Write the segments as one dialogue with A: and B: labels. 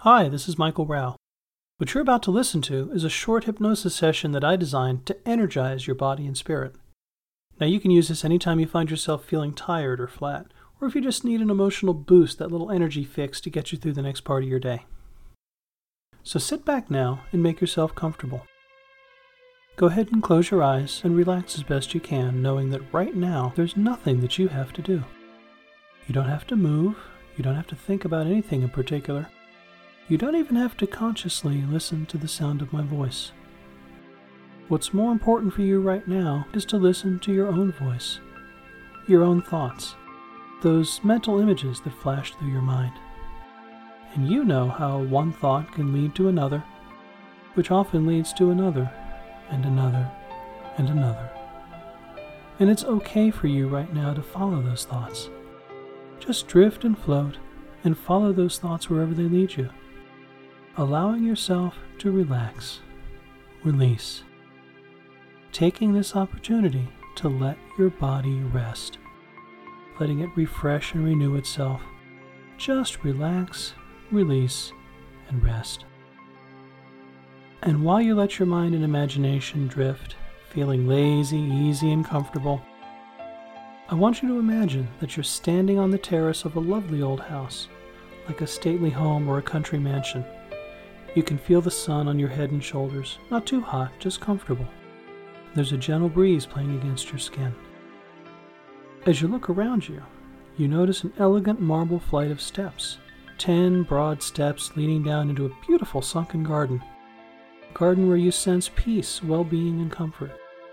A: Hi, this is Michael Rao. What you're about to listen to is a short hypnosis session that I designed to energize your body and spirit. Now you can use this anytime you find yourself feeling tired or flat, or if you just need an emotional boost, that little energy fix to get you through the next part of your day. So sit back now and make yourself comfortable. Go ahead and close your eyes and relax as best you can, knowing that right now there's nothing that you have to do. You don't have to move, you don't have to think about anything in particular. You don't even have to consciously listen to the sound of my voice. What's more important for you right now is to listen to your own voice, your own thoughts, those mental images that flash through your mind. And you know how one thought can lead to another, which often leads to another, and another, and another. And it's okay for you right now to follow those thoughts. Just drift and float and follow those thoughts wherever they lead you, allowing yourself to relax, release, taking this opportunity to let your body rest, letting it refresh and renew itself. Just relax, release, and rest. And while you let your mind and imagination drift, feeling lazy, easy, and comfortable, I want you to imagine that you're standing on the terrace of a lovely old house, like a stately home or a country mansion. You can feel the sun on your head and shoulders, not too hot, just comfortable. There's a gentle breeze playing against your skin. As you look around you, you notice an elegant marble flight of steps, 10 broad steps leading down into a beautiful sunken garden, a garden where you sense peace, well-being, and comfort.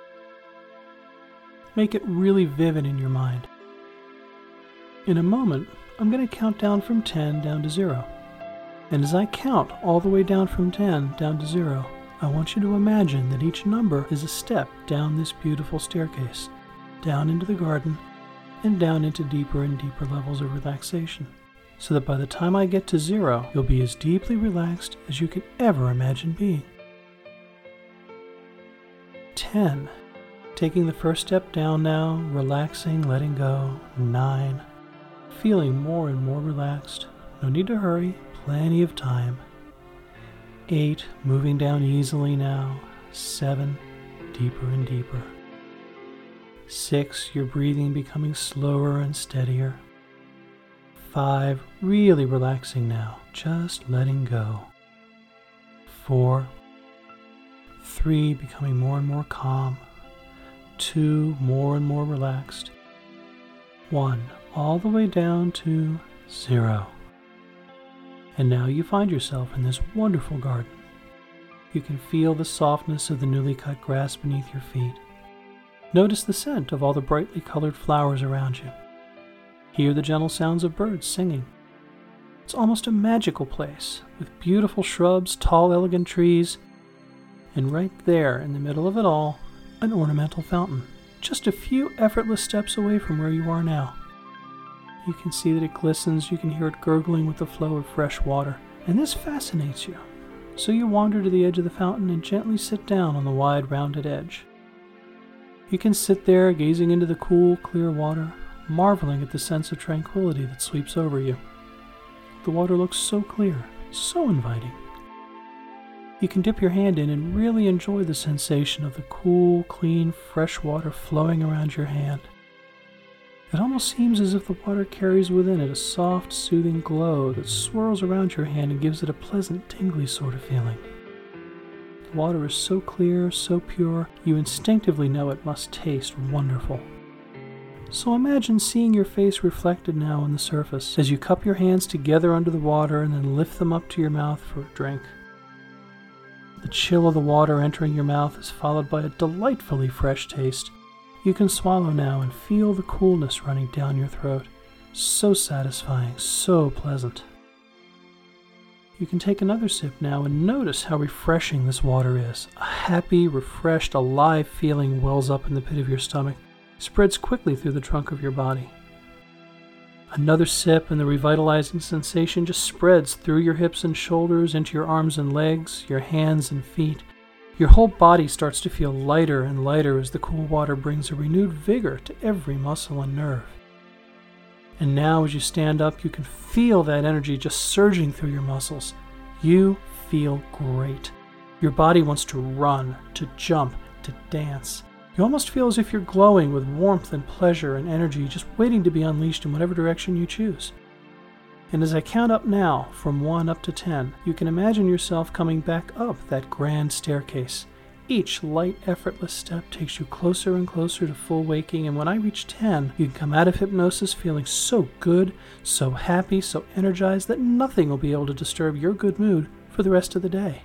A: Make it really vivid in your mind. In a moment, I'm going to count down from 10 down to 0. And as I count all the way down from 10 down to 0, I want you to imagine that each number is a step down this beautiful staircase, down into the garden, and down into deeper and deeper levels of relaxation, so that by the time I get to 0, you'll be as deeply relaxed as you could ever imagine being. 10. Taking the first step down now, relaxing, letting go. 9. Feeling more and more relaxed. No need to hurry. Plenty of time. 8, moving down easily now. 7, deeper and deeper. 6, your breathing becoming slower and steadier. 5, really relaxing now, just letting go. 4, 3, becoming more and more calm. 2, more and more relaxed. 1, all the way down to 0. And now you find yourself in this wonderful garden. You can feel the softness of the newly cut grass beneath your feet. Notice the scent of all the brightly colored flowers around you. Hear the gentle sounds of birds singing. It's almost a magical place, with beautiful shrubs, tall, elegant trees, and right there in the middle of it all, an ornamental fountain, just a few effortless steps away from where you are now. You can see that it glistens, you can hear it gurgling with the flow of fresh water, and this fascinates you. So you wander to the edge of the fountain and gently sit down on the wide, rounded edge. You can sit there gazing into the cool, clear water, marveling at the sense of tranquility that sweeps over you. The water looks so clear, so inviting. You can dip your hand in and really enjoy the sensation of the cool, clean, fresh water flowing around your hand. It almost seems as if the water carries within it a soft, soothing glow that swirls around your hand and gives it a pleasant, tingly sort of feeling. The water is so clear, so pure, you instinctively know it must taste wonderful. So imagine seeing your face reflected now on the surface as you cup your hands together under the water and then lift them up to your mouth for a drink. The chill of the water entering your mouth is followed by a delightfully fresh taste. You can swallow now and feel the coolness running down your throat. So satisfying, so pleasant. You can take another sip now and notice how refreshing this water is. A happy, refreshed, alive feeling wells up in the pit of your stomach, spreads quickly through the trunk of your body. Another sip and the revitalizing sensation just spreads through your hips and shoulders, into your arms and legs, your hands and feet. Your whole body starts to feel lighter and lighter as the cool water brings a renewed vigor to every muscle and nerve. And now as you stand up, you can feel that energy just surging through your muscles, You feel great. Your body wants to run, to jump, to dance. You almost feel as if you're glowing with warmth and pleasure and energy, just waiting to be unleashed in whatever direction you choose. And as I count up now, from 1 up to 10, you can imagine yourself coming back up that grand staircase. Each light, effortless step takes you closer and closer to full waking, and when I reach 10, you can come out of hypnosis feeling so good, so happy, so energized that nothing will be able to disturb your good mood for the rest of the day.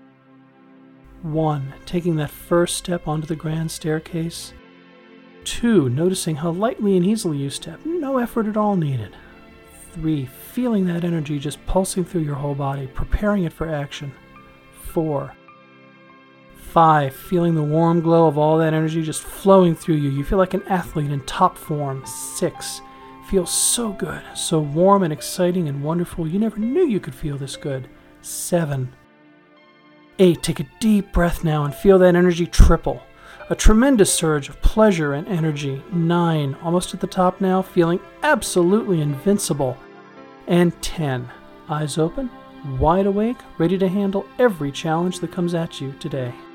A: 1. Taking that first step onto the grand staircase. 2. Noticing how lightly and easily you step, no effort at all needed. 3. Feeling that energy just pulsing through your whole body, preparing it for action. 4. 5. Feeling the warm glow of all that energy just flowing through you. You feel like an athlete in top form. 6. Feels so good, so warm and exciting and wonderful. You never knew you could feel this good. 7. 8. Take a deep breath now and feel that energy triple. A tremendous surge of pleasure and energy. 9. Almost at the top now, feeling absolutely invincible. And 10. Eyes open, wide awake, ready to handle every challenge that comes at you today.